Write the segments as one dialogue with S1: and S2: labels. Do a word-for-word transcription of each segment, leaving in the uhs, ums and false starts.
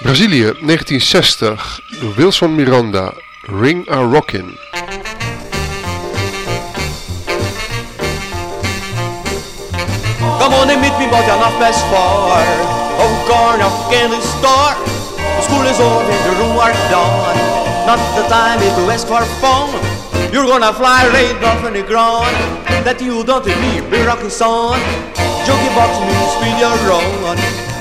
S1: Brazilië, negentien zestig. Wilson Miranda, Ring a Rockin'.
S2: Come on and meet me, but you're not best far. Oh, corner of candy store. The school is over, the room are done. Not the time to ask for fun. You're gonna fly right off in the ground. That you don't me, be rocking son. Jockey box me, speed your run.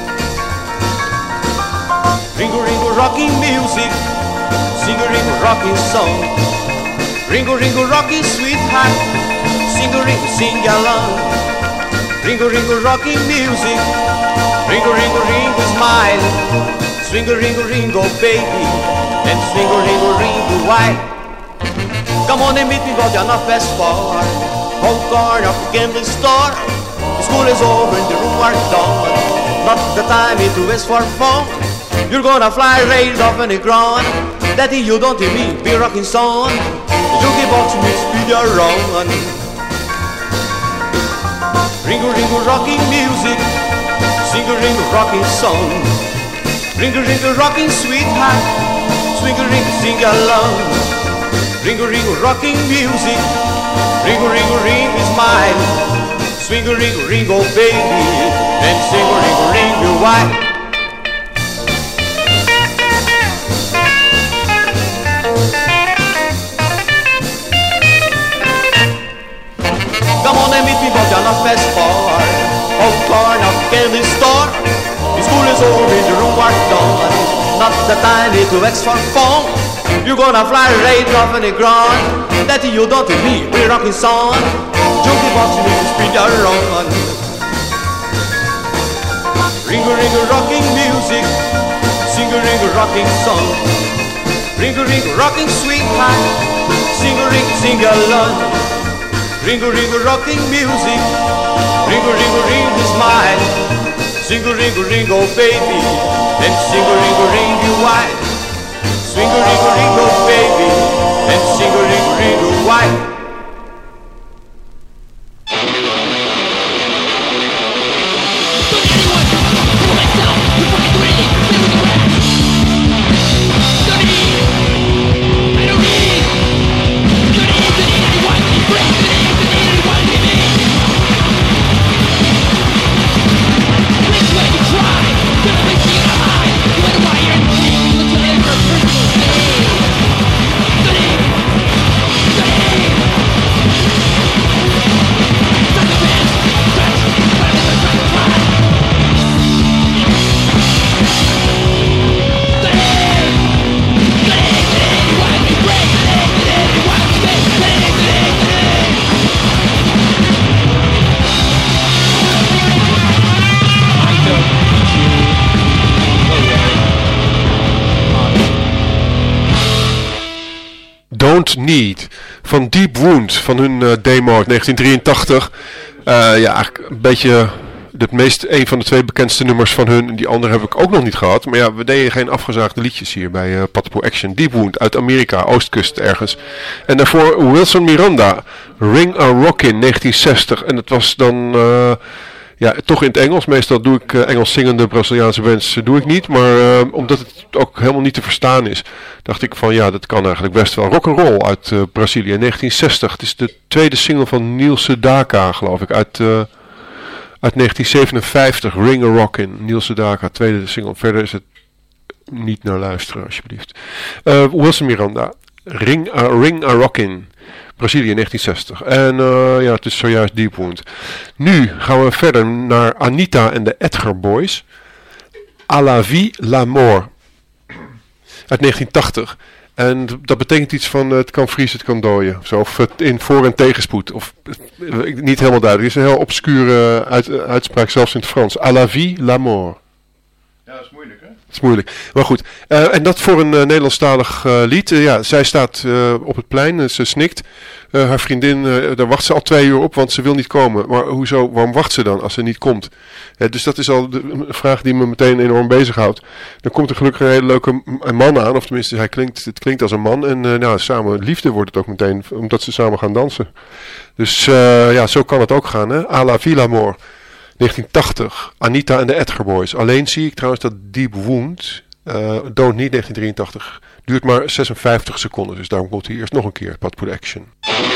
S2: Ringo ringo rocking music, single ringo rocking song. Ringo ringo rocking sweetheart, single ringo sing along. Ringo ringo rocking music, ringo ringo ringo smile. Swingo ringo ringo baby, and swingo ringo ringo white. Come on and meet me, but you're not fast far. Home corner of the gambling store. The school is over and the room are done. Not the time to waste for fun. You're gonna fly right off in the ground. Daddy, you don't hear me, be rocking son. The jockey box me speed your run. Ringo ringo rocking music, single ringo rocking song. Ringo ringo rocking sweetheart, swingle ringo sing along. Ringo ringo rocking music, ringo ringo ringo smile. Swingle ringo ringo baby, and single ringo ringo white. Come on and meet me, but you're not fast far. Oh, corner of candy store. The school is over, the room are done. Not the time to ask for fun. You're gonna fly right off in the ground. That you don't hear me, we're rocking son. Jockey box me, speed your run. Ringo ringo rocking music, single ringo rocking song. Ringo ringo rocking sweetheart, single ringo sing along. Ringo ringo rocking music, ringo ringo ringo smile. Single ringo ringo baby, and single ringo ringo white. Swingo ringo ringo baby, and single ringo ringo white.
S1: Don't Need van Deep Wound van hun uh, demo uit negentien drieëntachtig. Uh, ja, eigenlijk een beetje het meest, een van de twee bekendste nummers van hun. Die andere heb ik ook nog niet gehad. Maar ja, we deden geen afgezaagde liedjes hier bij uh, Patapoo Action. Deep Wound uit Amerika, Oostkust ergens. En daarvoor Wilson Miranda, Ring a Rockin' negentien zestig. En het was dan... Uh, Ja, toch in het Engels. Meestal doe ik uh, Engels zingende Braziliaanse bands uh, doe ik niet. Maar uh, omdat het ook helemaal niet te verstaan is, dacht ik van ja, dat kan eigenlijk best wel. Rock'n'roll uit uh, Brazilië, negentien zestig. Het is de tweede single van Neil Sedaka, geloof ik, uit, uh, uit negentien zevenenvijftig. Ring a Rockin', Neil Sedaka, tweede single. Verder is het niet naar luisteren, alsjeblieft. Uh, Wilson Miranda, Ring a, Ring a Rockin'. Brazilië negentien zestig. En uh, ja, het is zojuist Deep Wound. Nu gaan we verder naar Anita en de Edgar Boys. À la vie, la mort. Uit negentien tachtig. En dat betekent iets van uh, het kan vriezen, het kan dooien. Zo, of het in voor- en tegenspoed. Of uh, niet helemaal duidelijk. Het is een heel obscure uit, uh, uitspraak, zelfs in het Frans. À la vie, la mort.
S3: Ja, dat is moeilijk, hè?
S1: Het is moeilijk. Maar goed. Uh, en dat voor een uh, Nederlandstalig uh, lied. Uh, ja, zij staat uh, op het plein. Uh, ze snikt. Uh, haar vriendin, uh, daar wacht ze al twee uur op, want ze wil niet komen. Maar hoezo, waarom wacht ze dan als ze niet komt? Uh, dus dat is al de, een vraag die me meteen enorm bezighoudt. Dan komt er gelukkig een hele leuke man aan. Of tenminste, hij klinkt, het klinkt als een man. En uh, nou, samen liefde wordt het ook meteen, omdat ze samen gaan dansen. Dus uh, ja, zo kan het ook gaan, hè. À la vie, la mort. negentien tachtig. Anita en de Edgar Boys. Alleen zie ik trouwens dat Deep Wound Uh, Don't Need negentien drieëntachtig. Duurt maar zesenvijftig seconden, dus daarom komt hij eerst nog een keer. Pat Put Action.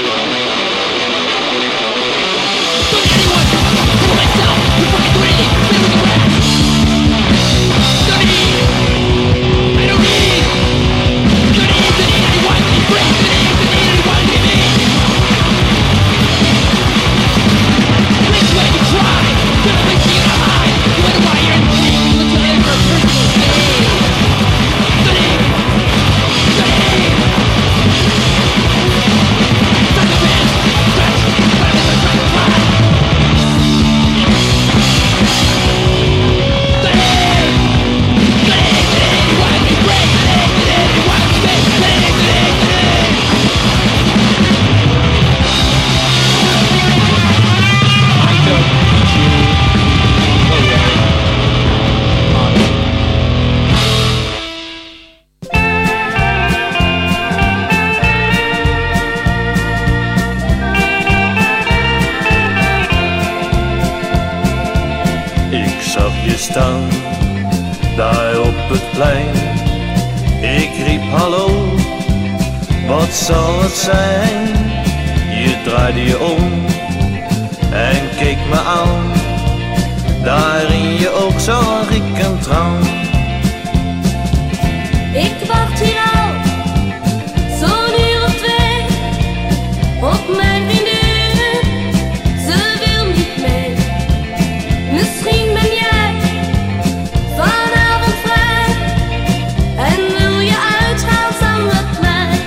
S4: Staan, daar op het plein. Ik riep hallo, wat zal het zijn? Je draaide je om en keek me aan. Daar in je oog zag ik een traan.
S5: Ik wacht hier al zo'n uur of twee op mijn vriendin. Ze wil niet mee. Misschien ben jij vanavond vrij en wil je uitgaan samen met mij.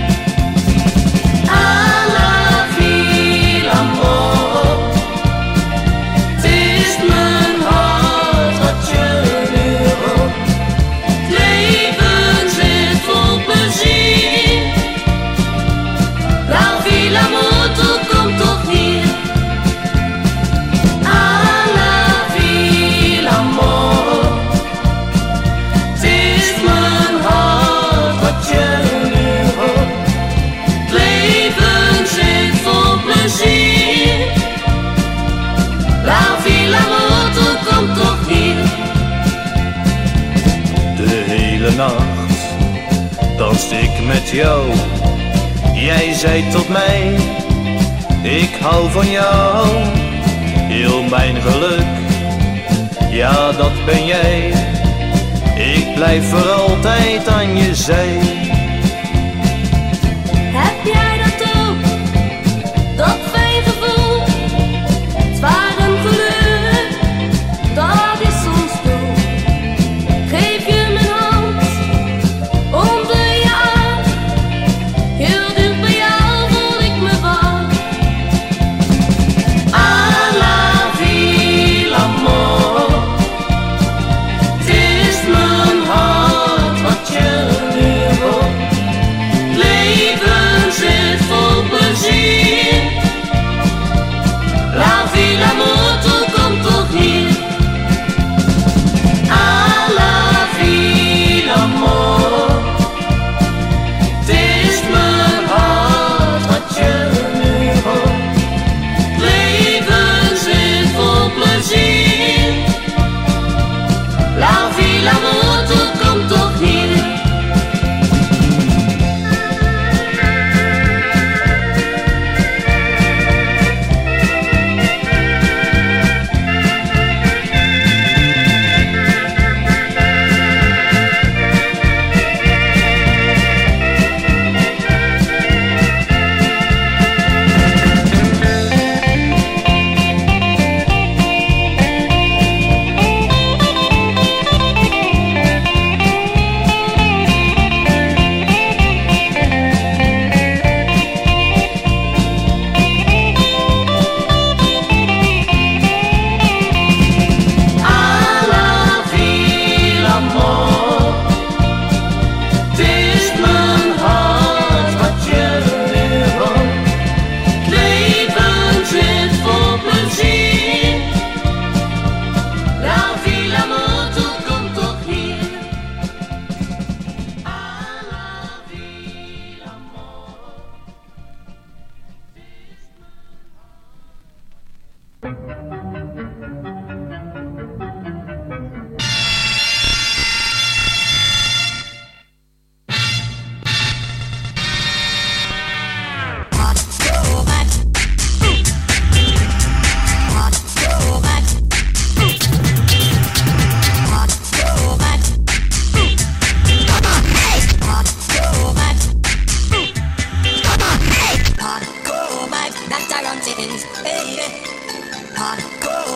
S5: À la vie, l'amour. Het is mijn hart wat je nu hoort. Het leven zit vol plezier. La vie, l'amour, toe komt toch hier. À la vie, l'amour. Het is mijn hart wat je nu hoort. Het leven zit vol plezier. La vie, l'amour, toe komt toch hier.
S4: De hele nacht danste ik met jou. Jij zei tot mij, ik hou van jou. Heel mijn geluk, ja dat ben jij. Ik blijf voor altijd aan je zij.
S5: Heb jij dat ook? Dat fijn gevoel. Zwaar een geluk, dat is soms doel. Geef je mijn hand, onder je arm. Heel dicht bij jou voel ik me warm. À la vie, l'amour. Het is mijn hart wat je nu hoort.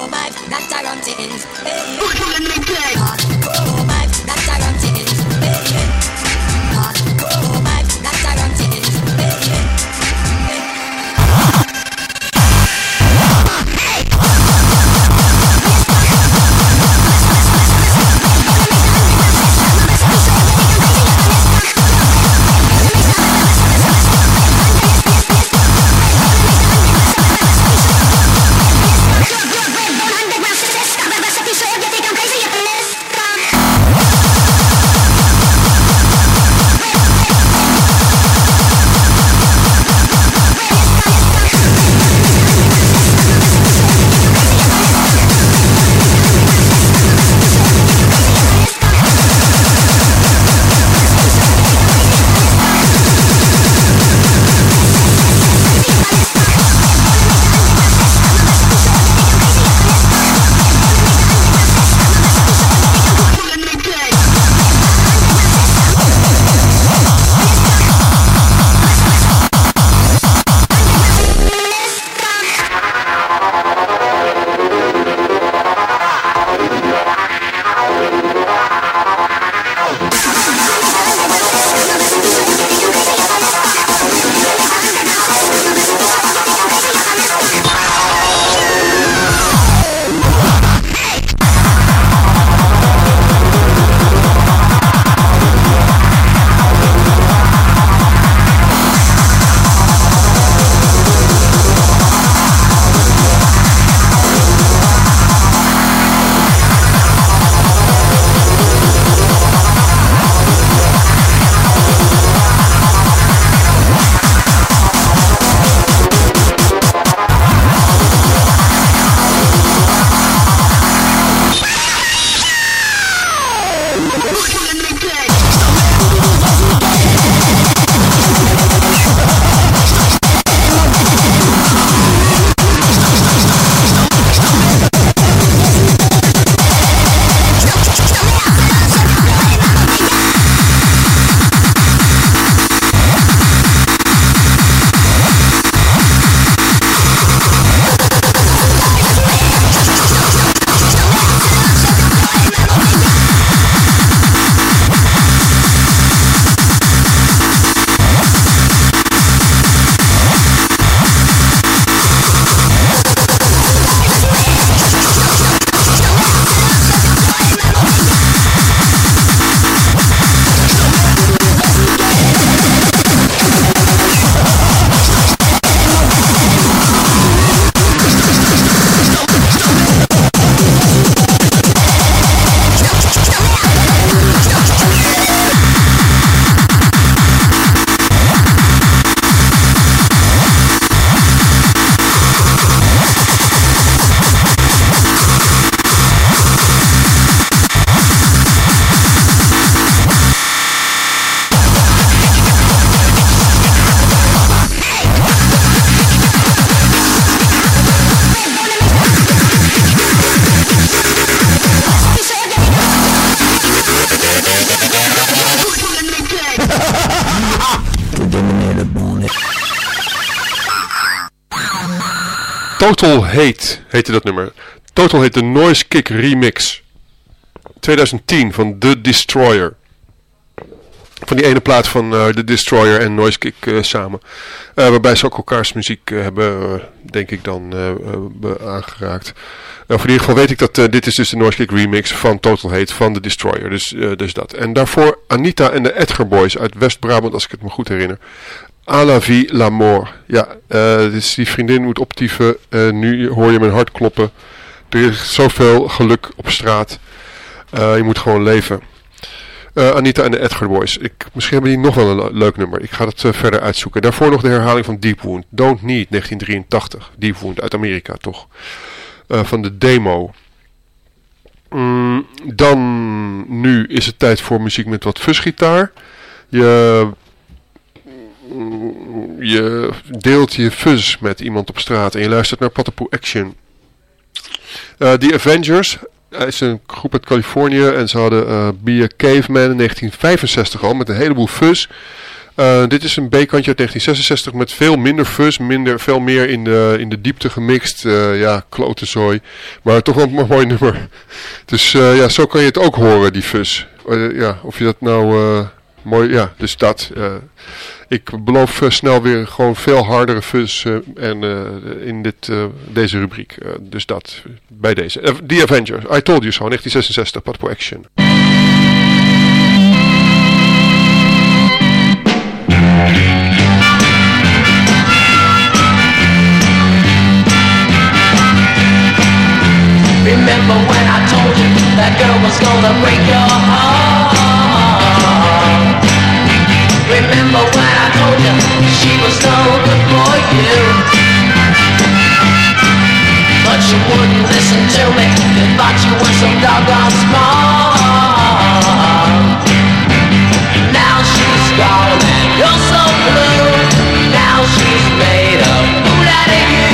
S1: Total Hate heette dat nummer. Total Hate, de Noise Kick remix. twintig tien van The Destroyer. Van die ene plaat van uh, The Destroyer en Noise Kick uh, samen. Uh, waarbij ze ook elkaars muziek uh, hebben, uh, denk ik dan, uh, uh, aangeraakt. Nou, voor in ieder geval weet ik dat uh, dit is dus de Noise Kick remix van Total Hate van The Destroyer. Dus, uh, dus dat. En daarvoor Anita en de Edgar Boys uit West-Brabant, als ik het me goed herinner. À la vie, la mort. Ja, uh, dus die vriendin moet optieven. Uh, nu hoor je mijn hart kloppen. Er is zoveel geluk op straat. Uh, je moet gewoon leven. Uh, Anita en de Edgar Boys. Ik, misschien hebben die nog wel een leuk nummer. Ik ga het uh, verder uitzoeken. Daarvoor nog de herhaling van Deep Wound. Don't Need, negentien drieëntachtig. Deep Wound uit Amerika, toch? Uh, van de demo. Mm, dan, nu is het tijd voor muziek met wat fuzz-gitaar. Je... Je deelt je fuzz met iemand op straat en je luistert naar Patapoe Action. Uh, The Avengers is een groep uit Californië en ze hadden uh, Be a Caveman in negentien vijfenzestig al met een heleboel fuzz. Uh, dit is een B-kantje uit negentien zesenzestig met veel minder fuzz, minder, veel meer in de, in de diepte gemixt. Uh, ja, klote zooi. Maar toch wel een mooi nummer. Dus uh, ja, zo kan je het ook horen, die fuzz. Uh, ja, of je dat nou uh, mooi... Ja, dus dat... Uh, ik beloof uh, snel weer gewoon veel hardere fuzz uh, en, uh, in dit, uh, deze rubriek. Uh, dus dat bij deze. Uh, The Avengers, I Told You So, negentien zesenzestig, Patpo Action.
S6: Remember when I told you that girl was gonna break your heart? Remember when I told you she was no good for you? But you wouldn't listen to me. You thought you were so doggone smart. Now she's gone and you're so blue. Now she's made a fool out of you.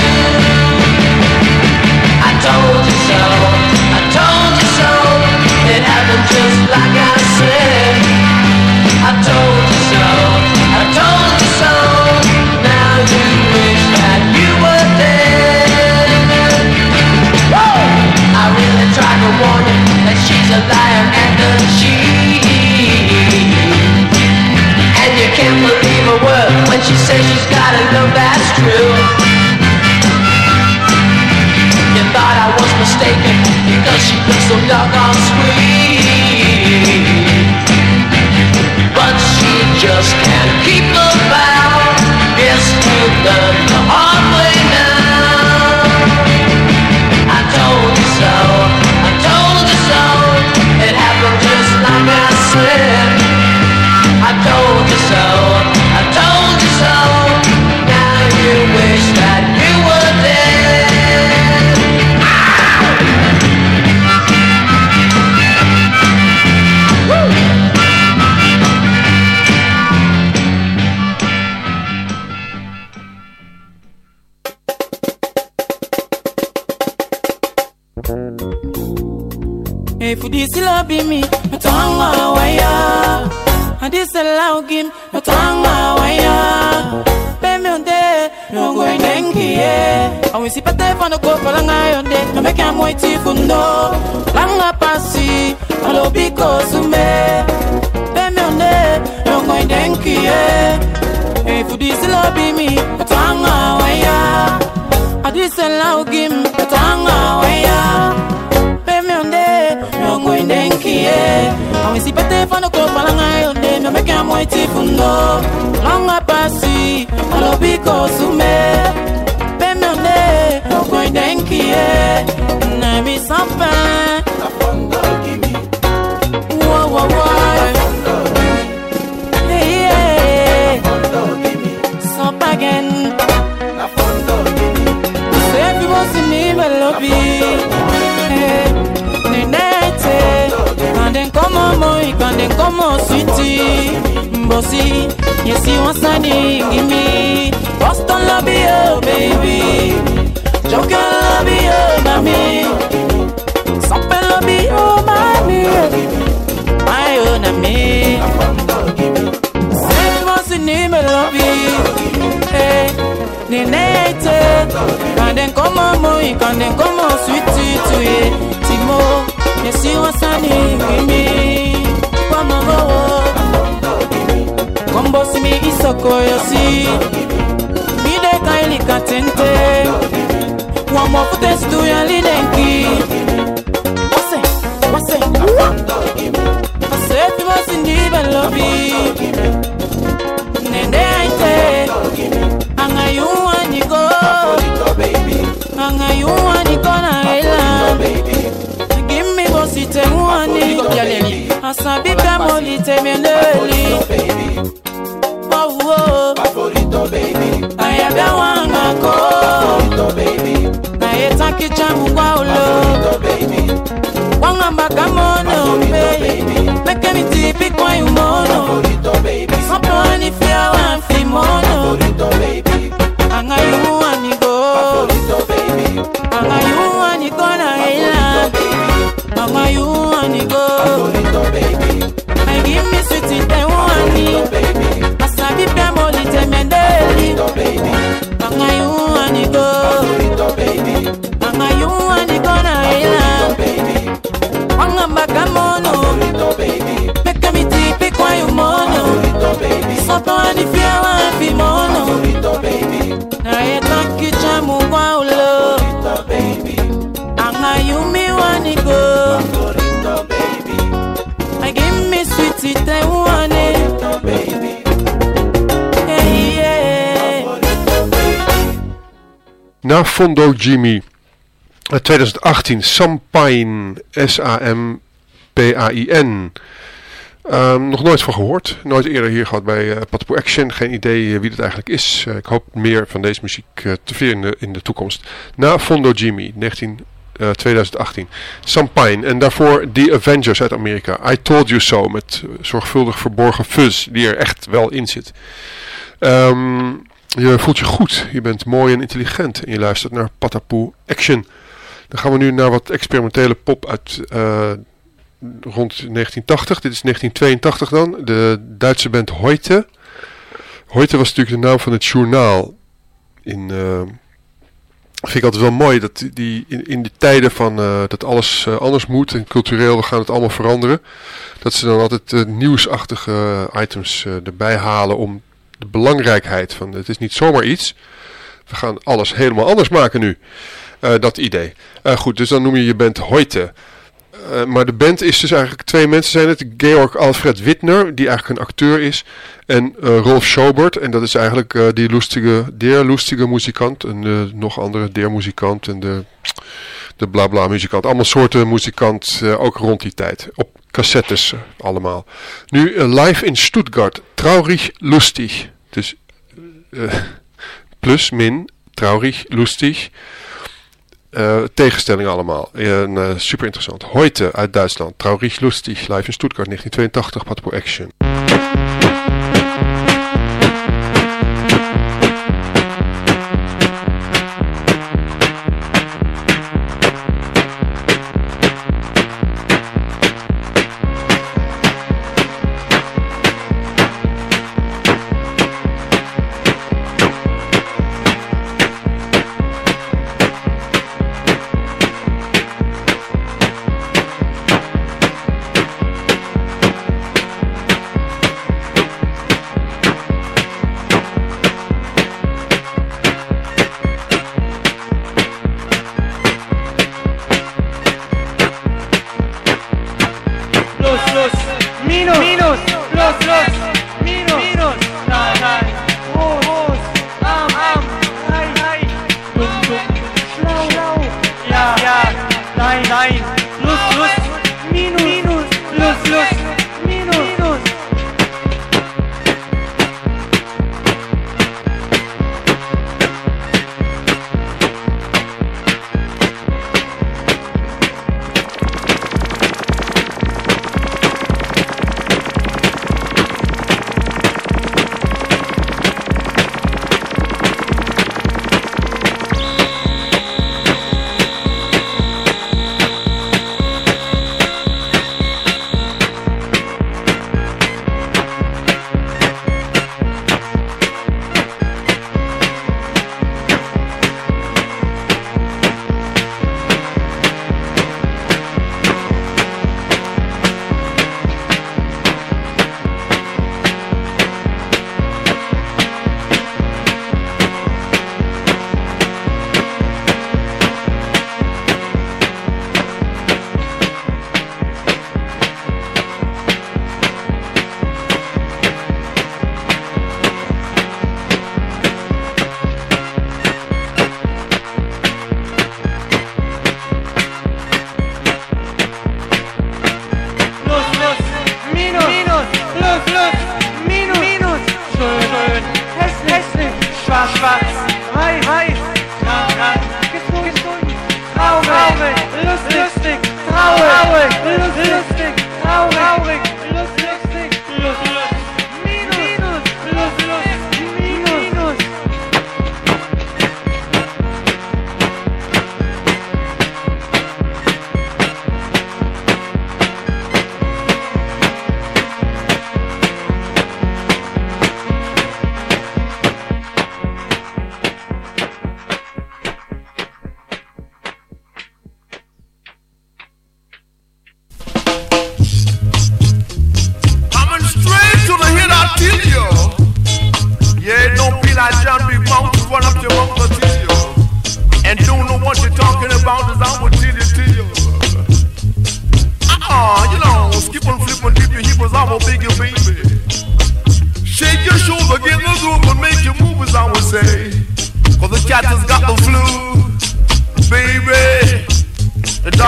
S6: I told you so, I told you so. It happened just like I said. I told you so, I told you so. Now you wish that you were dead. Woo! I really tried to warn you that she's a liar and a cheat. And you can't believe a word when she says she's got a love that's true. You thought I was mistaken because she looks so doggone sweet. But she just can't keep the vow. Guess you learn the hard way now. I told you so, I told you so. It happened just like I said. I told you so, I told you so. Now you wish that you were dead. Woo!
S7: If this love be me, no tongue wire. And this allow him, no tongue wire. Pay me on day, no going denki, yeah. And we see pate for no go for long eye on day. No make him wait for no. Langa passi, no because to me. Pay me on day, no going denki, yeah. If this love be me, no tongue wire. And this allow him, no tongue wire. Going denki, yeah. And we see pate for no club, palanga on day. No make him wait for no. Longa passi, all because to me. Peme on day, no going denki, yeah. Na mi sampa. Na fondo gimme. Whoa, whoa, whoa. Hey, yeah. Na fondo gimme. Sampa again. Na fondo gimme. So everyone see me, my love you. Quand den como moi, quand den como sweetie, bossy, yes you want sunny, give me Boston love you, baby, Joker love you, mommy, Something love you, mommy, my own me. Say you want sunny, me love you, hey, nenete, quand den como moi, quand den como sweetie, tu es Timo. Yes, you want sunny, give me one more. Come boss me, isoko, you see. Me de kaili katente. One more for test to your lidenki. What's it? What's it? I said, if you want to leave, I love you. Nende aite. Anga you want to go. Anga you want to go na island. Site mwani yaleli asabika molite meneli oh oh favorito baby ayabia wanga ko favorito baby na etaki chamu kwa ulo baby wanga mbaka mono baby make me tipi kwa yumono favorito baby sopo ni fia wa fi mono favorito baby anga yu wani go favorito baby anga yu wani go na ila Mama, you want to go? I give me sweet in the one. I sabi now you me wanna go.
S8: Favorito, baby.
S7: I give me sweet it, I want it.
S8: Baby.
S7: Hey, yeah.
S8: Favorito, baby.
S1: Na Fondo Jimmy uit twintig achttien, Sampain, S A M P A I N. Um, nog nooit van gehoord, nooit eerder hier gehad bij uh, Patapoo Action. Geen idee uh, wie dat eigenlijk is. Uh, ik hoop meer van deze muziek uh, te vinden in de, in de toekomst. Na Fondo Jimmy, negentien, uh, twintig achttien, Sampain. En daarvoor The Avengers uit Amerika. I Told You So, met uh, zorgvuldig verborgen fuzz die er echt wel in zit. Um, je voelt je goed, je bent mooi en intelligent en je luistert naar Patapoo Action. Dan gaan we nu naar wat experimentele pop uit uh, rond negentien tachtig. Dit is negentien tweeëntachtig dan. De Duitse band Heute. Heute was natuurlijk de naam van het journaal. In, uh, vind ik altijd wel mooi dat die in, in de tijden van uh, dat alles uh, anders moet en cultureel, we gaan het allemaal veranderen. Dat ze dan altijd uh, nieuwsachtige items uh, erbij halen om de belangrijkheid van het is niet zomaar iets. We gaan alles helemaal anders maken nu. Uh, dat idee. Uh, goed, dus dan noem je je band Heute. Uh, maar de band is dus eigenlijk twee mensen zijn het. Georg Alfred Wittner, die eigenlijk een acteur is. En uh, Rolf Schobert. En dat is eigenlijk uh, die lustige, der lustige muzikant. En de nog andere der muzikant. En de, de bla bla muzikant. Allemaal soorten muzikant. Uh, ook rond die tijd. Op cassettes uh, allemaal. Nu uh, live in Stuttgart. Traurig lustig. Dus uh, plus, min, traurig, lustig. Uh, tegenstelling allemaal. En, uh, super interessant. Heute uit Duitsland. Traurig lustig. Live in Stuttgart negentien tweeëntachtig. Patapoo Action.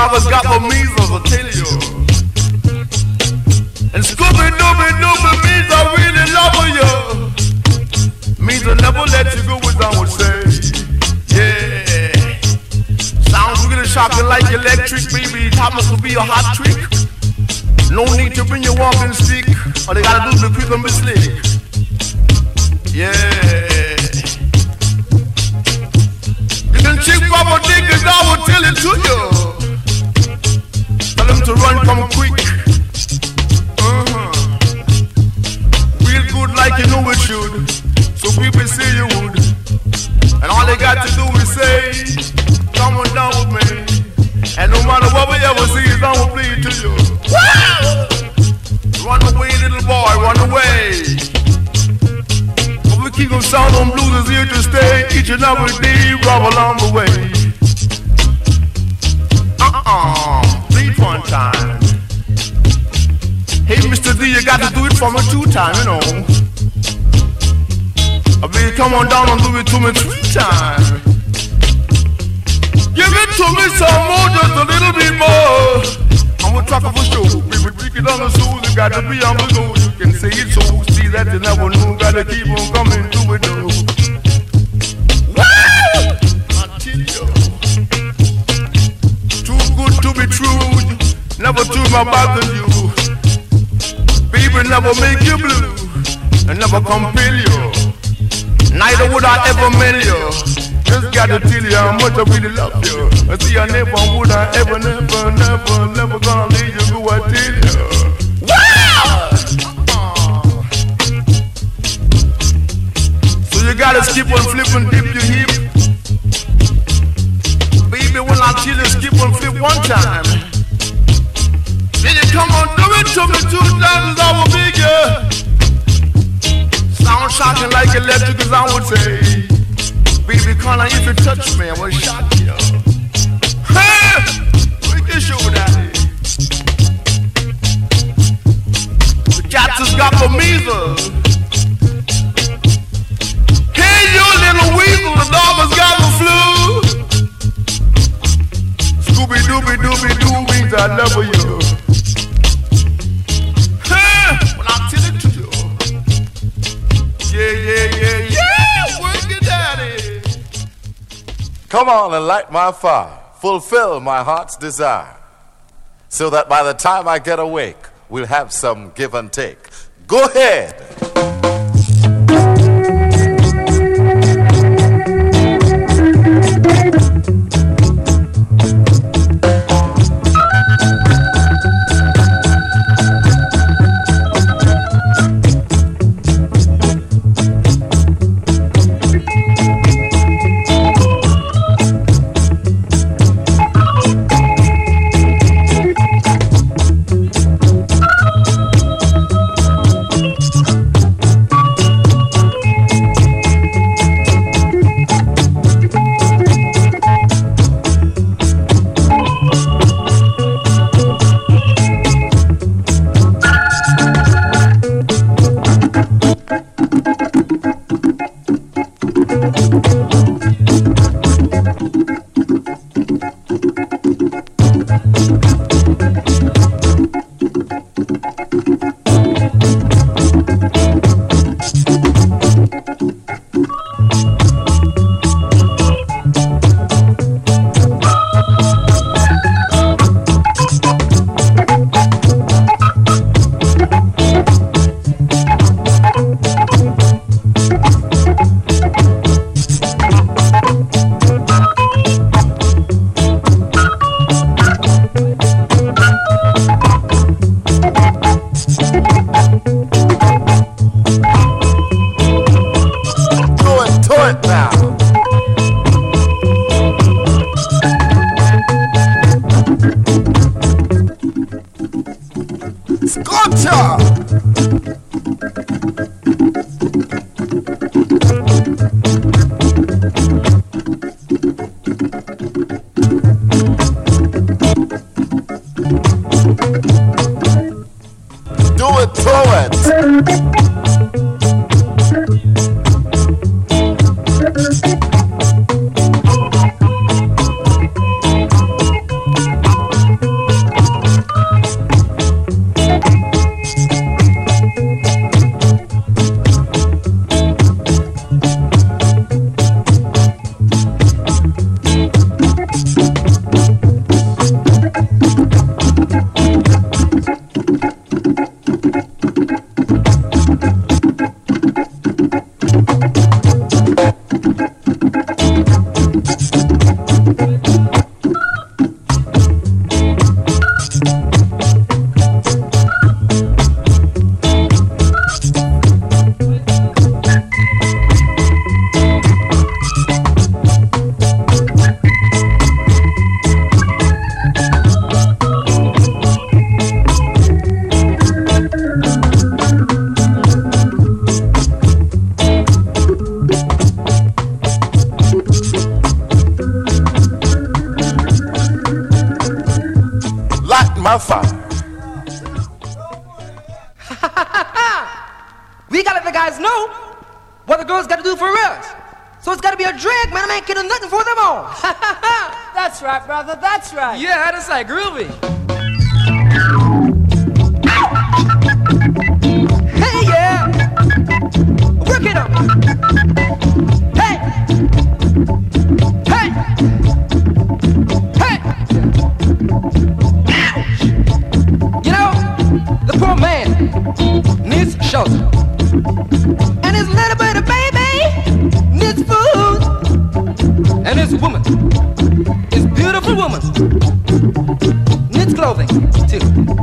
S9: dog's got the measles, I tell you. And Scooby Dooby Dooby means I really love you. Means I never let you go, as I would say. Yeah. Sounds really shocking like electric, baby. It happens to be a hot trick. No need to bring your walking stick. All they gotta do is be quick and be slick. Yeah. You can check Papa Dick and I will tell it to you. Tell him to run, come quick. Uh-huh. Real good like you know it should. So people say you would. And all they got to do is say, come on down with me. And no matter what we ever see, it's gonna play to you. Wow! Run away, little boy, run away. But we keep on sound on blues is here to stay. Each and every day, rob along the way. Uh-uh, please one time. Hey, Mister D, you got to do it for me two times, you know. I mean, come on down and do it to me three times. Give it to me some more, just a little bit more. I'm gonna talk for show. Baby, pick it on the shoes, you gotta be on the go. You can say it so, see that you never knew. Gotta keep on coming to it though. Wow! I tell you, too good to be true. Never turn my back on you. Baby, never make you blue, and never compel you. Neither would I ever mail you. Just gotta tell you how much I really love you. I see I never would I ever, never, never, never gonna leave you, go I tell you. Wow! Uh-uh. So you gotta skip on flip and dip your hip. Baby, when I tell you skip on flip one time, then you come on, do it to me two times, I will be good. Sound shocking like electric as I would say. Baby, Connor, if you touch me, I will shock you. Hey! We can show that. The cats has got the measles. Hey, you little weasel, the dog has got the flu. Scooby Dooby Dooby Doo means I love you. Hey! When I tell it to you. Yeah, yeah, yeah, yeah! Work it, daddy!
S10: Come on and light my fire, fulfill my heart's desire, so that by the time I get awake, we'll have some give and take. Go ahead. my fire.
S11: We gotta let the guys know what the girls gotta do for us. So it's gotta be a drag, man. I ain't getting nothing for them all.
S12: That's right, brother, that's right.
S11: Yeah, that's like groovy. Hey, yeah. Work it up. Hey. Hey. Hey. Ouch. You know, the poor man needs shelter. And his little bitty baby needs food. And his woman, his beautiful woman, needs clothing too.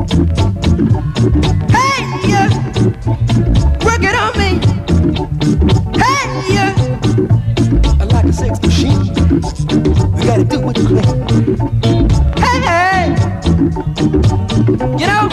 S11: Hey, yeah, work it on me. Hey, yeah, I like a sex machine. We gotta do it clean. Hey, hey, you know,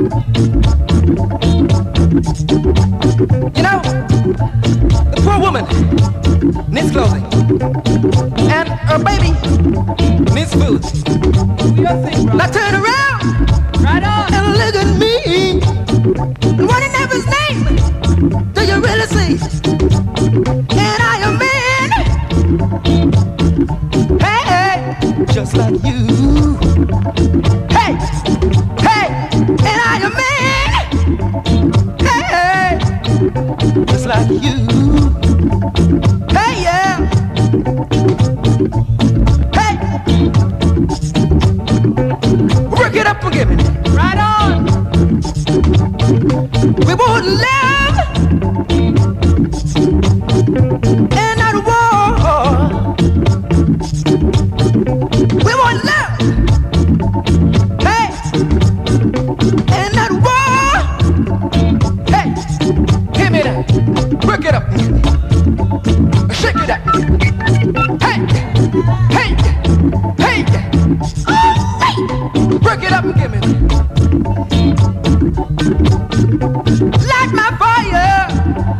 S11: you know, the poor woman needs clothing, and her baby needs food. Now turn around, right on, and look at me. And what in heaven's name do you really see? And I am man, hey, hey, just like you. Hey, hey, and I am man, hey, hey, just like you. Hey, yeah. Hey, work it up and give me right on. We want love and not war. We want love, hey, and not war. Hey, give me that. Work it up. Shake it up. Hey, hey, hey, oh, hey. Work it up and give me that. Light my fire,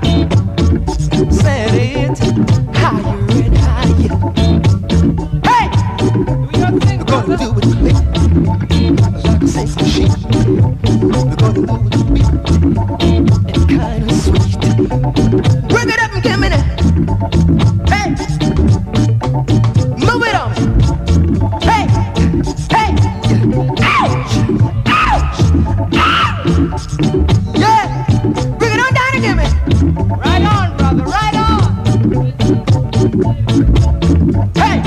S11: set it higher and higher. Hey, we're gonna do it quick, like a sex machine. We're gonna do it sweet and kinda sweet. Work it up and give me that. Hey, move it on me. Hey, hey, ouch, ouch, ouch. Yeah, bring it on down and give me. Right on, brother, right on. Hey,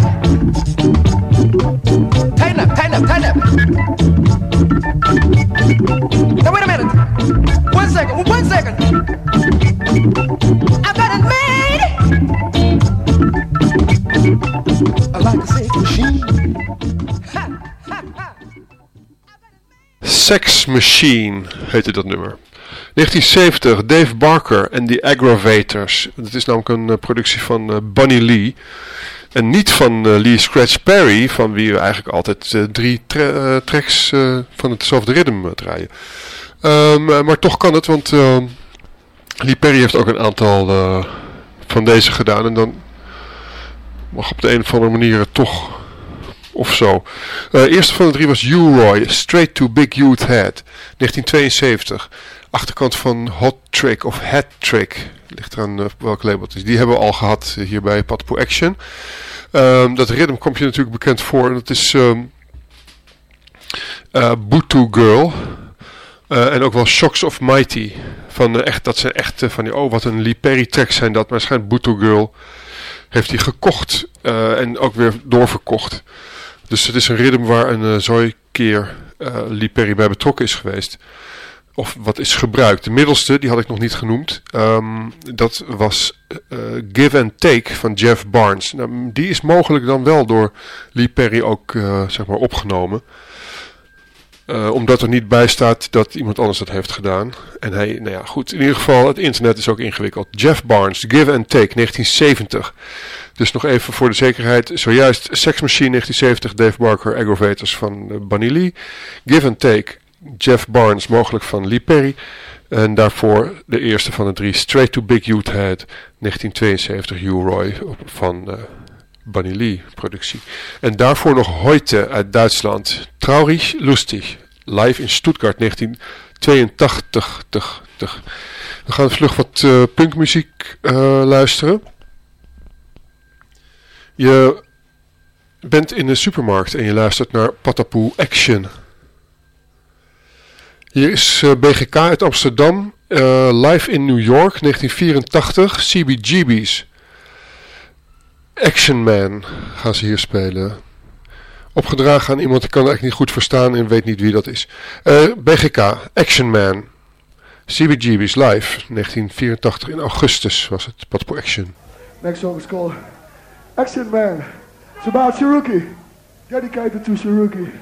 S11: tighten up, tighten up, tighten up. Now wait a minute. One second, one second. I've got it made. I like a sex machine. Ha, ha, ha.
S1: Sex Machine heette dat nummer. negentien zeventig, Dave Barker en The Aggravators. Dat is namelijk een uh, productie van uh, Bunny Lee. En niet van uh, Lee Scratch Perry, van wie we eigenlijk altijd uh, drie tra- uh, tracks uh, van hetzelfde ritme uh, draaien. Um, uh, maar toch kan het, want uh, Lee Perry heeft ook een aantal uh, van deze gedaan. En dan mag op de een of andere manier toch of zo. Uh, eerste van de drie was U-Roy, Straight to Big Youth Head, negentien tweeënzeventig. Achterkant van Hot Trick of Hat Trick. Ligt eraan uh, welk label het is. Die hebben we al gehad uh, hier bij Patpo Action. Um, dat ritme komt je natuurlijk bekend voor. En dat is um, uh, Butu Girl. Uh, en ook wel Shocks of Mighty. Van, uh, echt, dat zijn echt uh, van die, oh wat een Lee Perry tracks zijn dat. Maar waarschijnlijk Butu Girl heeft hij gekocht. Uh, en ook weer doorverkocht. Dus het is een ritme waar een uh, zo'n keer uh, Lee Perry bij betrokken is geweest. Of wat is gebruikt. De middelste, die had ik nog niet genoemd. Um, dat was uh, Give and Take van Jeff Barnes. Nou, die is mogelijk dan wel door Lee Perry ook uh, zeg maar opgenomen. Uh, omdat er niet bij staat dat iemand anders dat heeft gedaan. En hij, nou ja, goed. In ieder geval, het internet is ook ingewikkeld. Jeff Barnes, Give and Take, negentien zeventig. Dus nog even voor de zekerheid. Zojuist Sex Machine, negentien zeventig, Dave Barker, Aggravators van uh, Bunny Lee. Give and Take, Jeff Barnes, mogelijk van Lee Perry. En daarvoor de eerste van de drie, Straight to Big Youth Head, negentien tweeënzeventig, U-Roy van uh, Bunny Lee productie. En daarvoor nog Heute uit Duitsland, Traurig, Lustig. live in Stuttgart negentien tweeëntachtig. We gaan vlug wat uh, punkmuziek uh, luisteren. Je bent in de supermarkt en je luistert naar Patapoe Action. Hier is uh, B G K uit Amsterdam, uh, live in New York negentien vierentachtig, C B G B's. Action Man gaan ze hier spelen. Opgedragen aan iemand, ik kan het eigenlijk niet goed verstaan en weet niet wie dat is. Uh, B G K, Action Man. C B G B's live, negentien vierentachtig in augustus was het, Patapoe Action.
S13: Next song is called Action Man. It's about Cherokee. Dedicated to Cherokee.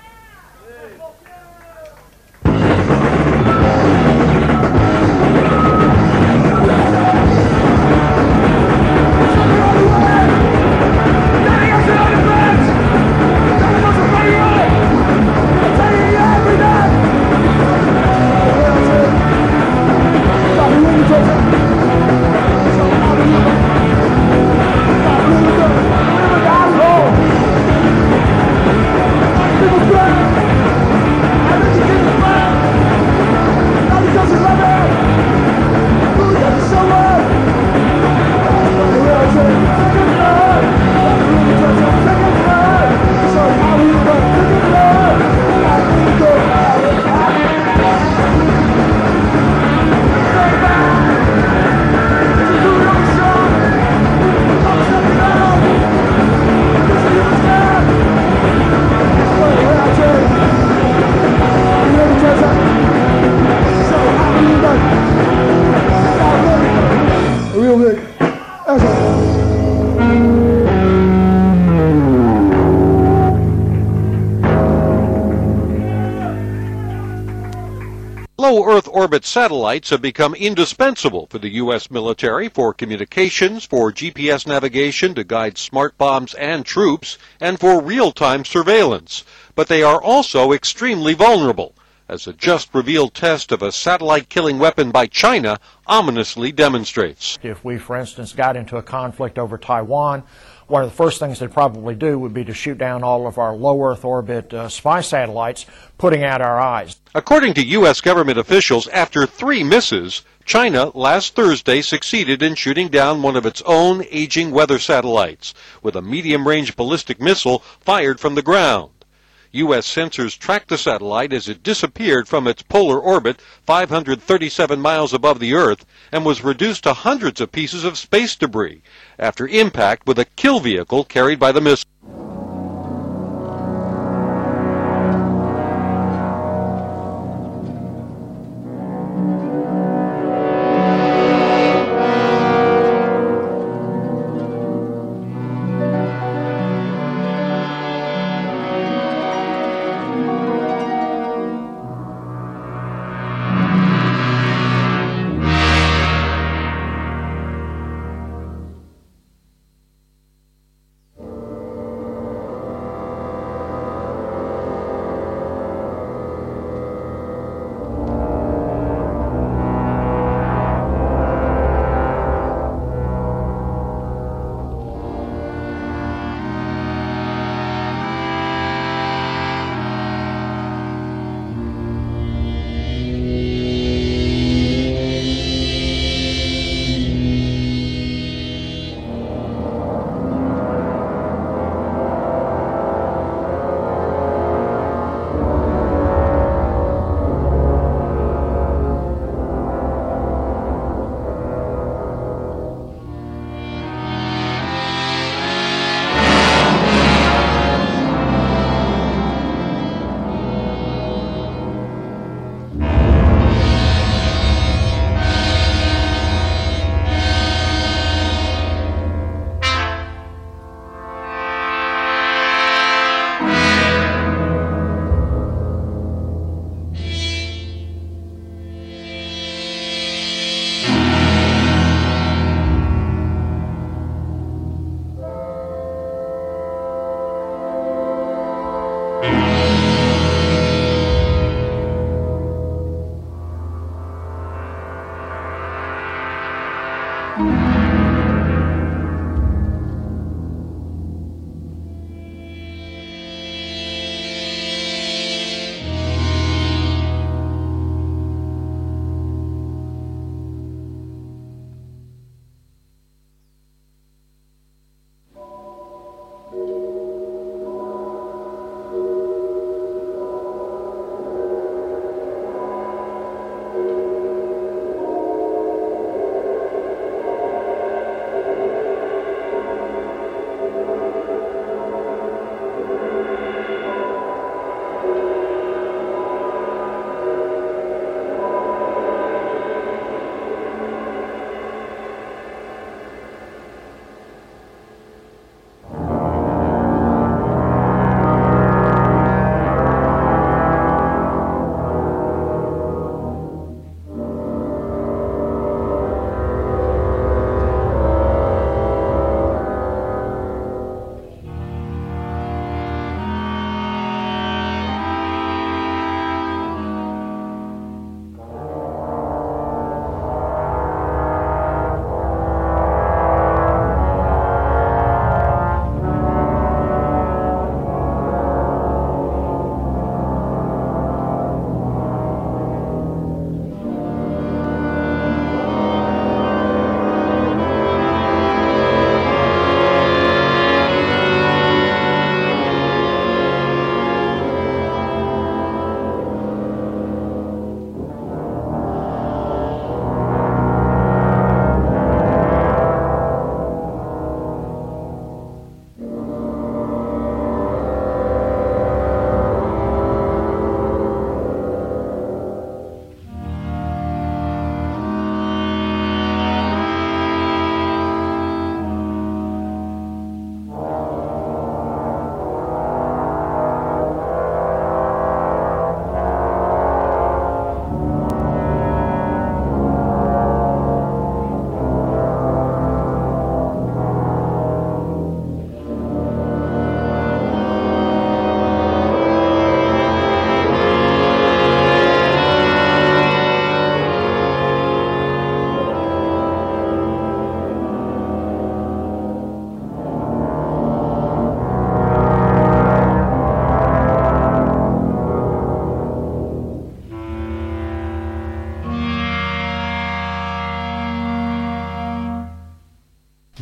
S14: Low-Earth orbit satellites have become indispensable for the U S military for communications, for G P S navigation to guide smart bombs and troops, and for real-time surveillance. But they are also extremely vulnerable, as a just-revealed test of a satellite-killing weapon by China ominously demonstrates.
S15: If we, for instance, got into a conflict over Taiwan, one of the first things they'd probably do would be to shoot down all of our low-Earth orbit uh, spy satellites, putting out our eyes.
S14: According to U S government officials, after three misses, China last Thursday succeeded in shooting down one of its own aging weather satellites with a medium-range ballistic missile fired from the ground. U S sensors tracked the satellite as it disappeared from its polar orbit five hundred thirty-seven miles above the Earth and was reduced to hundreds of pieces of space debris after impact with a kill vehicle carried by the missile.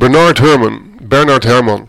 S1: Bernard Herrmann. Bernard Herrmann.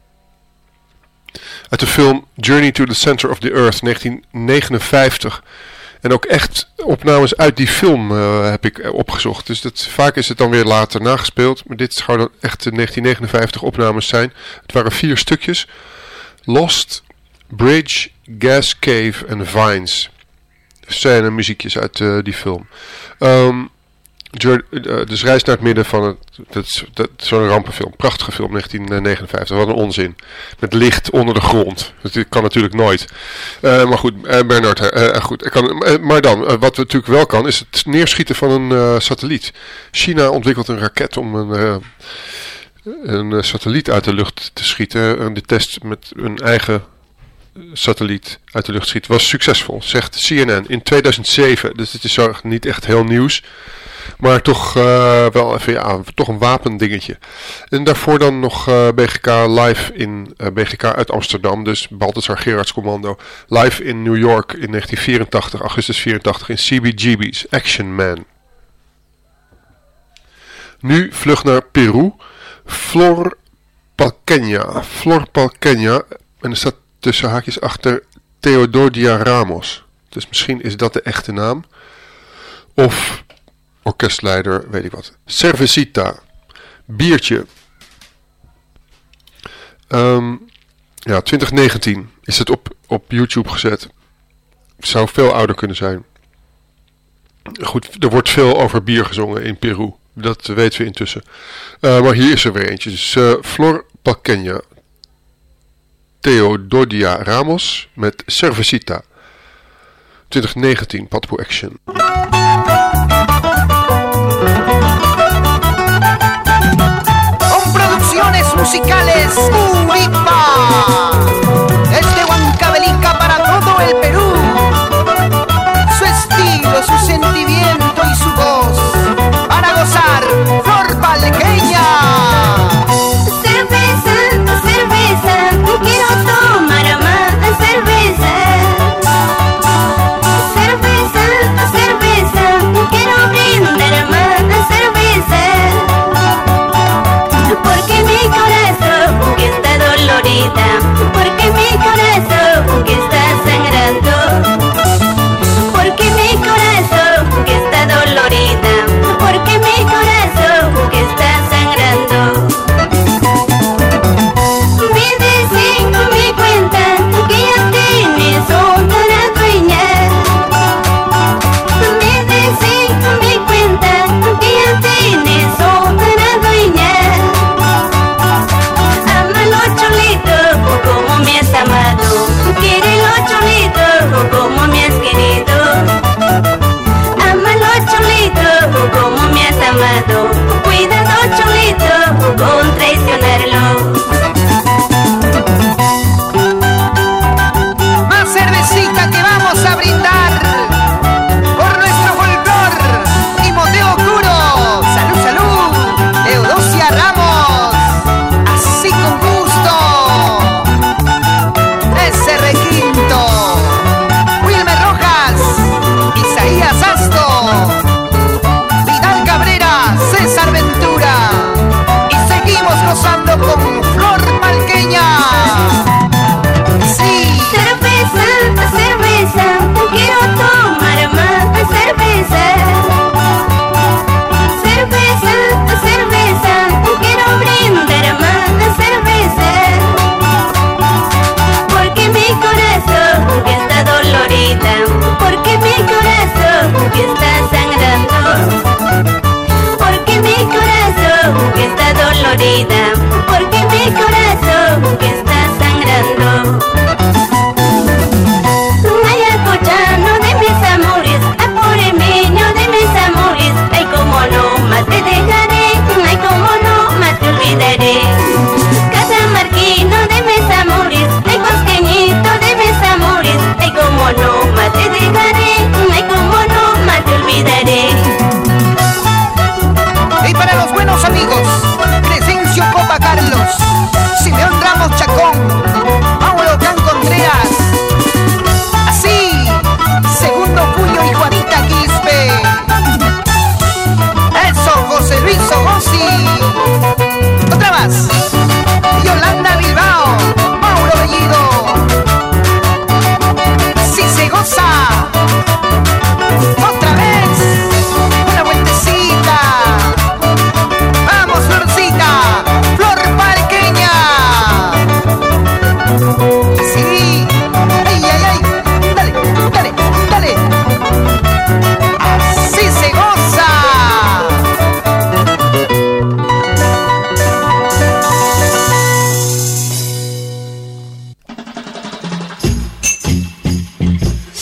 S1: Uit de film Journey to the Center of the Earth, negentien negenenvijftig. En ook echt opnames uit die film uh, heb ik opgezocht. Dus dat, vaak is het dan weer later nagespeeld. Maar dit zouden echt de negentien negenenvijftig opnames zijn. Het waren vier stukjes. Lost, Bridge, Gas Cave en Vines. Scène muziekjes uit uh, die film. Um, Dus Reis naar het midden van het... Dat is, dat is zo'n rampenfilm. Prachtige film, negentien negenenvijftig. Wat een onzin. Met licht onder de grond. Dat kan natuurlijk nooit. Uh, maar goed, uh, Bernard... Uh, goed ik kan, uh, maar dan, uh, wat we natuurlijk wel kan... is het neerschieten van een uh, satelliet. China ontwikkelt een raket om een... Uh, een uh, satelliet uit de lucht te schieten. En de test met een eigen... satelliet uit de lucht schiet was succesvol, zegt C N N in tweeduizend zeven. Dus het is zo niet echt heel nieuws. Maar toch uh, wel even, ja, toch een wapendingetje. En daarvoor dan nog uh, B G K live in uh, B G K uit Amsterdam. Dus Balthasar Gerards Commando. Live in New York in negentien vierentachtig, augustus vierentachtig in C B G B's Action Man. Nu vlug naar Peru. Flor Palqueña. Flor Palqueña. En er staat tussen haakjes achter Theodosia Ramos. Dus misschien is dat de echte naam. Of orkestleider, weet ik wat. Cervecita. Biertje. Um, ja, twintig negentien is het op, op YouTube gezet. Zou veel ouder kunnen zijn. Goed, er wordt veel over bier gezongen in Peru. Dat weten we intussen. Uh, maar hier is er weer eentje. Dus uh, Flor Palqueña. Theodosia Ramos met Cervecita. twintig negentien, Patpo Action.
S11: Con producciones musicales Uripa. Desde Huancavelica para todo el Perú. Su estilo, su sentimiento y su voz. Para gozar, Flor Palqueña.
S5: Cerveza, cerveza, quiero tomar más cerveza. Cerveza, cerveza, quiero brindar más cerveza. Porque mi corazón que está dolorida, porque mi corazón que está sangrando.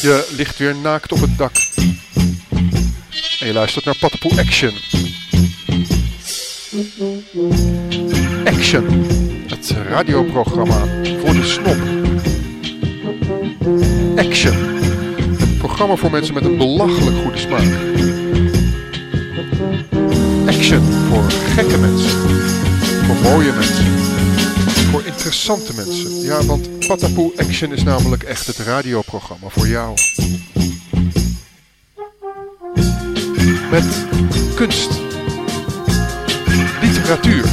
S1: Je ligt weer naakt op het dak. En je luistert naar Patapoe Action. Action. Het radioprogramma voor de snop. Action. Het programma voor mensen met een belachelijk goede smaak. Action voor gekke mensen. Voor mooie mensen. Voor interessante mensen. Ja, want Patapoe Action is namelijk echt het radioprogramma voor jou. Met kunst, literatuur,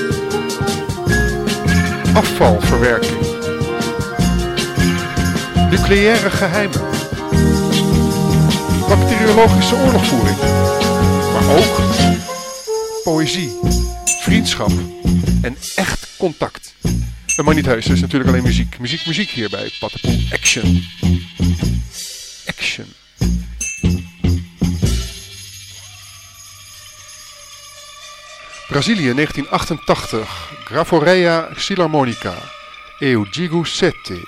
S1: afvalverwerking, nucleaire geheimen, bacteriologische oorlogvoering, maar ook poëzie, vriendschap en echt contact. Maar niet heus, er is natuurlijk alleen muziek. Muziek, muziek hier bij Patapoe Action. Action. Brazilië negentien achtentachtig. Gravoreia Philharmonica. Eu digo sete.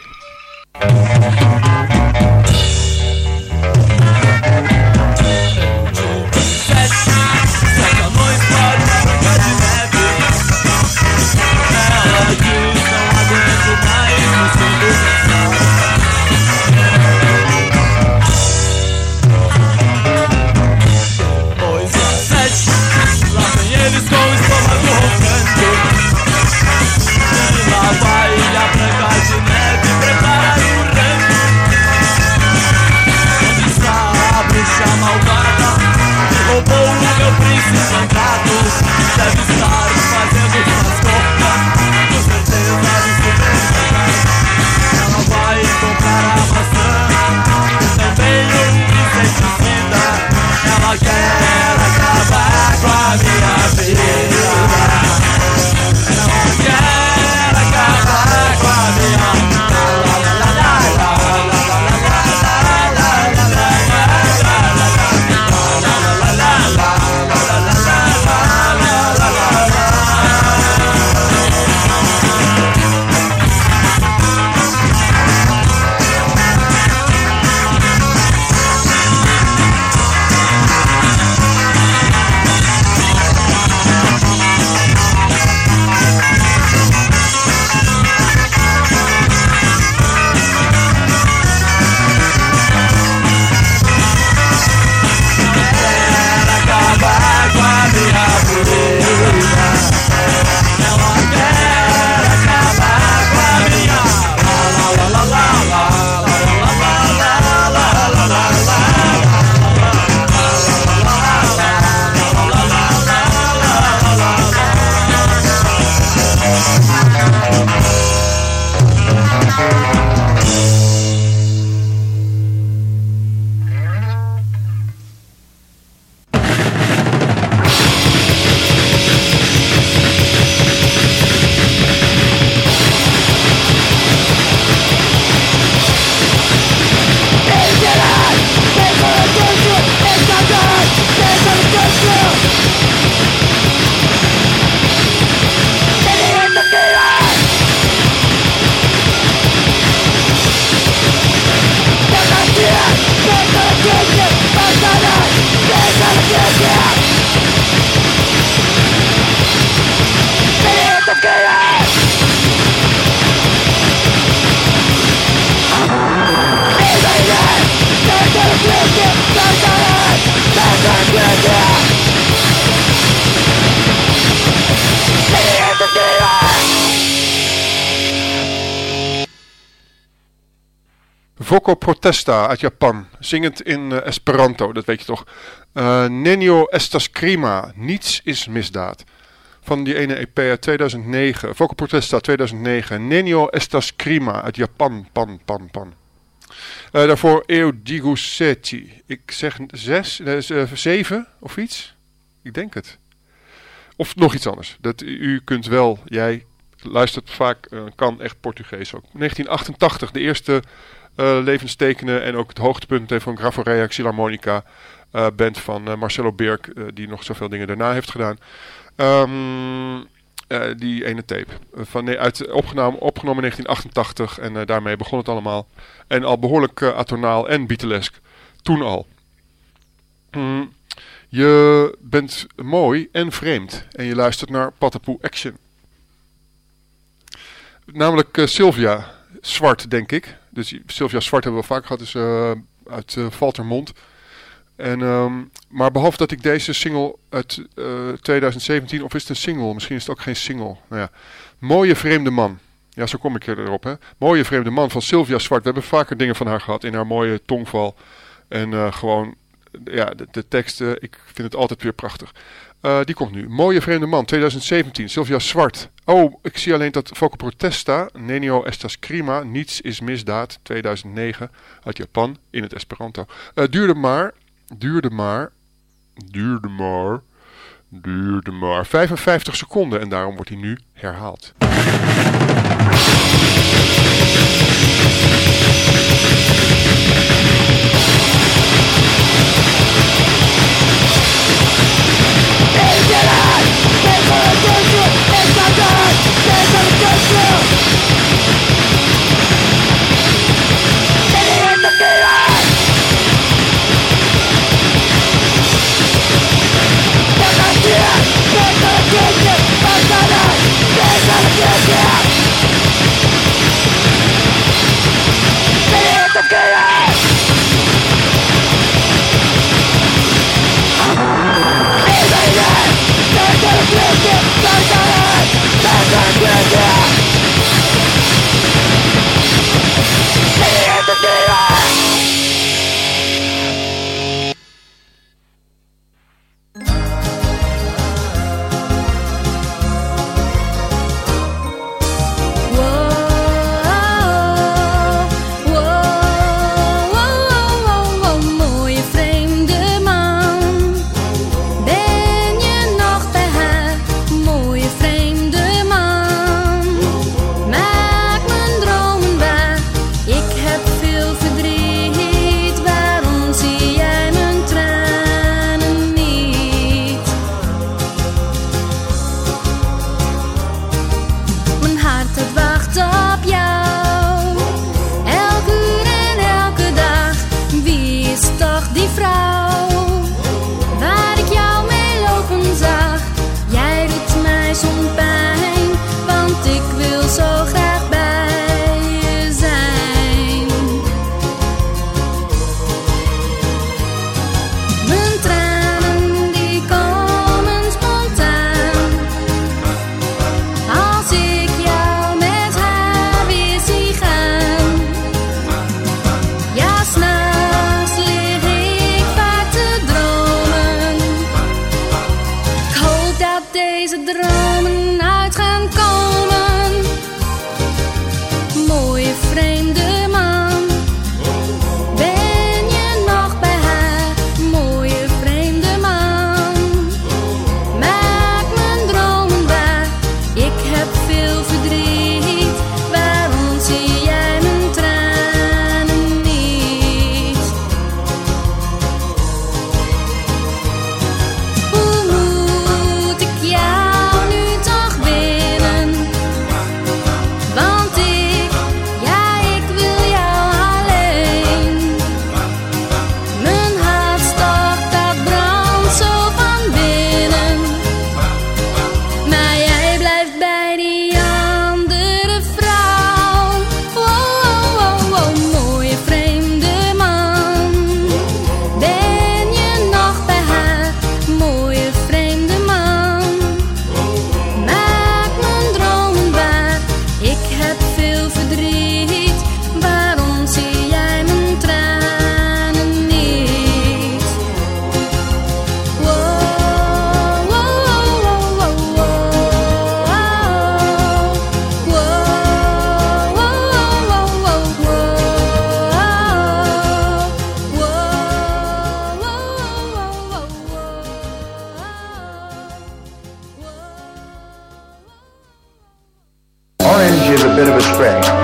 S16: Eles com o estômago roncando. E lá vai a Branca de Neve preparar o rango. Onde está a bruxa malvada que roubou o meu príncipe encantado? Deve estar fazendo suas compras, com certeza no supermercado. Ela vai comprar a maçã e também um inseticida. Ela quer acabar com a minha vida. Ela quer acabar com a minha vida.
S1: Voco Protesta uit Japan, zingend in uh, Esperanto, dat weet je toch. Uh, Nenio estas crima, niets is misdaad. Van die ene E P uit tweeduizend negen, Voco Protesta tweeduizend negen, Nenio estas crima uit Japan, pan, pan, pan. Uh, daarvoor Eu digo sete, ik zeg zes, uh, zeven of iets, ik denk het. Of nog iets anders, dat u kunt wel, jij luistert vaak, uh, kan echt Portugees ook. negentien achtentachtig, de eerste uh, levenstekenen en ook het hoogtepunt van Gravoreia Philharmonica, uh, band van uh, Marcelo Birk, uh, die nog zoveel dingen daarna heeft gedaan. Um, Uh, die ene tape. Uh, van, nee, uit, opgenomen, opgenomen in negentien achtentachtig. En uh, daarmee begon het allemaal. En al behoorlijk uh, atonaal en Beatlesk. Toen al. Mm, je bent mooi en vreemd. En je luistert naar Patapoe Action. Namelijk uh, Sylvia Zwart, denk ik. Dus Sylvia Zwart hebben we wel vaak gehad. Dus uh, uit uh, Valtermond. En, um, maar behalve dat ik deze single uit uh, twintig zeventien, of is het een single? Misschien is het ook geen single. Nou ja. Mooie vreemde man. Ja, zo kom ik erop. Hè. Mooie vreemde man van Sylvia Zwart. We hebben vaker dingen van haar gehad in haar mooie tongval. En uh, gewoon, ja, de, de teksten, ik vind het altijd weer prachtig. Uh, die komt nu. Mooie vreemde man, twintig zeventien, Sylvia Zwart. Oh, ik zie alleen dat Voco Protesta, Nenio estas crima, niets is misdaad, tweeduizend negen, uit Japan, in het Esperanto. Uh, duurde maar... Duurde maar, duurde maar, duurde maar vijfenvijftig seconden en daarom wordt hij nu herhaald.
S17: Orange is a bit of a stretch.